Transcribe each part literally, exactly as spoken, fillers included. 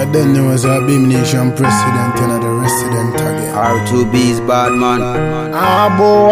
then there was a Beam Nation president and the resident again. R two B's bad man. Ah boy,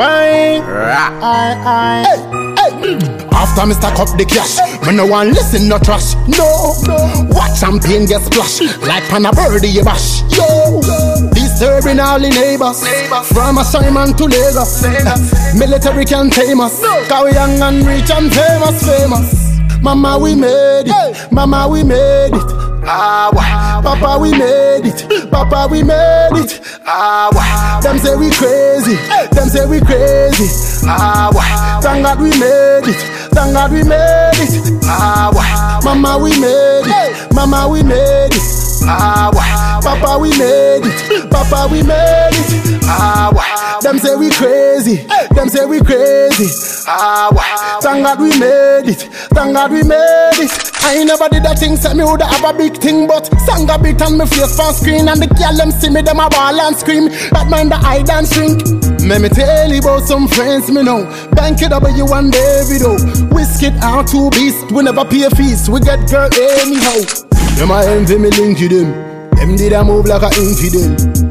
I, I, hey, hey. After me stack up the cash, me no one listen no trash. No, watch champagne get splash like pan a birdie you bash. Yo, disturbing all the neighbors, from Simon to Lagos. Military can tame us, cause we young and rich and famous, famous. Mama we made it, mama we made it. Ah, wah. Papa we made it, Papa we made it. Ah, wah. Them say we crazy, them say we crazy. Ah, wah. Thank God we made it, thank God we made it. Ah, wah. Mama we made it, mama we made it. Ah, wah. Papa we made it, Papa we made it. Ah, wah. Them say we crazy, them say we crazy. Ah, wah. Thank God we made it, thank God we made it. I never did a thing, said me woulda have a big thing, but sang a bit on me face for screen, and the girl them see me, them a ball and scream. That mind the hide and shrink. Let me tell you about some friends me know. Banky W and Davido, Whiskey R two Beast. We never pay fees, we get girl anyhow. Them a envy me link to them. Them did a move like a infidel.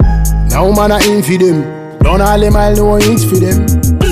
Now man a infidel. Don't all them I know inch for them.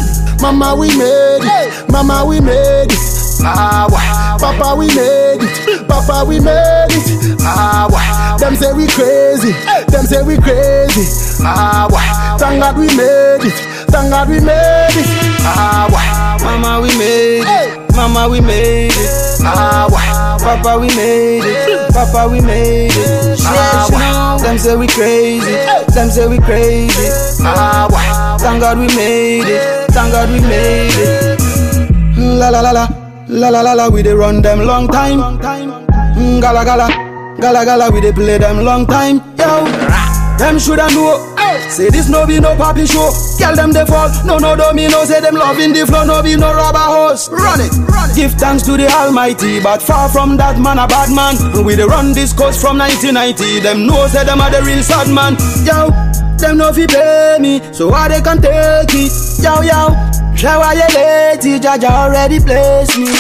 Mama we made it, mama we made it. Ah, wah. Papa we made it, Papa we made it. Ah, wah. Them say we crazy, them say we crazy. Ah, wah. Thank God we made it, thank God we made it. Ah, wah. Mama we made it, mama we made it. Ah, wah. Papa we made it, Papa we made it. Ah, wah. Them say we crazy, them say we crazy. Ah, wah. Thank God we made it, thank God we made it. La la la la. La la la la, we dey run them long time. Mm, gala gala, gala gala, we dey play them long time. Yo, them shoulda know. Say this no be no poppy show. Girl them they fall, no no do me no. Say them loving the flow, no be no rubber hose. Run it, run it. Give thanks to the Almighty, but far from that man a bad man. We dey run this coast from nineteen ninety. Them know say them are the real sad man. Yo, them no fi pay me, so why they can take it? Yo yo. Shower your lady, Jaja already placed me.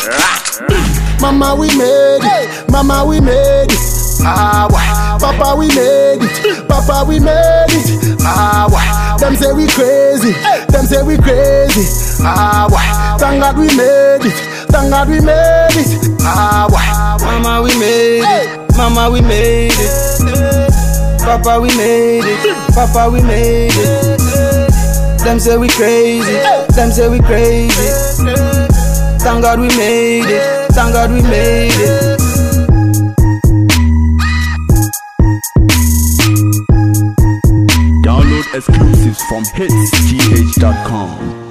Mama we made it, mama we made it. Ah, wah. Papa we made it, Papa we made it. Ah, wah. Them say we crazy, them say we crazy. Ah, wah. Thank God we made it, thank God we made it. Ah, wah. Mama we made it, mama we made it. Papa we made it, Papa we made it. Them say we crazy, them say we crazy. Thank God we made it, thank God we made it. Download exclusives from hits g h dot com.